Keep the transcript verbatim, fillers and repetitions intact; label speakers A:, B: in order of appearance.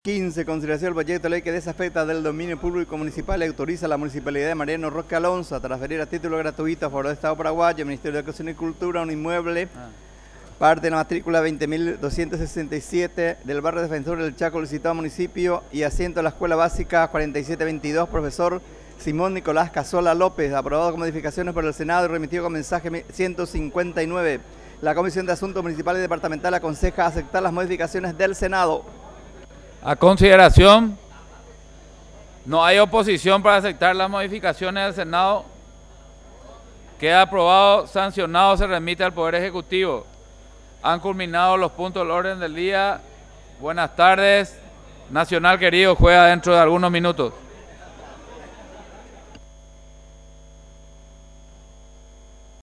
A: quince. Consideración del proyecto de ley que desafecta del dominio público municipal y autoriza a la Municipalidad de Mariano Roque Alonso a transferir a título gratuito a favor del Estado paraguayo, Ministerio de Educación y Cultura, un inmueble, ah. parte de la matrícula veinte mil doscientos sesenta y siete del barrio Defensor del Chaco, del citado municipio, y asiento a la Escuela Básica cuarenta y siete veintidós, profesor Simón Nicolás Casola López, aprobado con modificaciones por el Senado y remitido con mensaje ciento cincuenta y nueve. La Comisión de Asuntos Municipales y Departamental aconseja aceptar las modificaciones del Senado.
B: A consideración, no hay oposición para aceptar las modificaciones del Senado. Queda aprobado, sancionado, se remite al Poder Ejecutivo. Han culminado los puntos del orden del día. Buenas tardes. Nacional querido juega dentro de algunos minutos.